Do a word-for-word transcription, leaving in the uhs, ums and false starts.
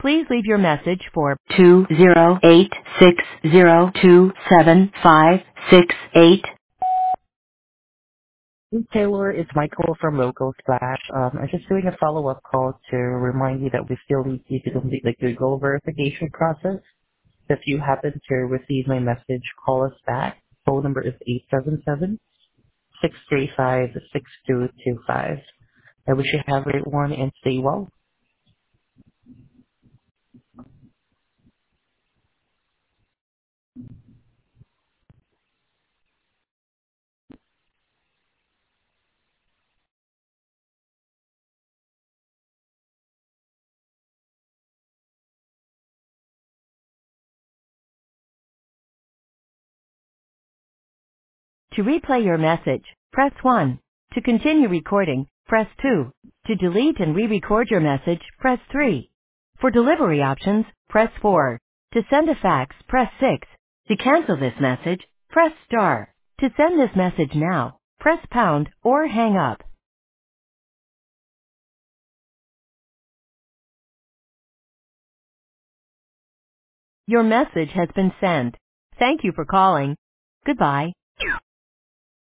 Please leave your message for two zero eight six zero two seven five six eight. Hey, Taylor, it's Michael from Local Splash. Um, I'm just doing a follow-up call to remind you that we still need you to complete the Google verification process. If you happen to receive my message, call us back. Phone number is eight seven seven, six three five, six two two five. I wish you have a great one and stay well. To replay your message, press one. To continue recording, press two. To delete and re-record your message, press three. For delivery options, press four. To send a fax, press six. To cancel this message, press star. To send this message now, press pound or hang up. Your message has been sent. Thank you for calling. Goodbye.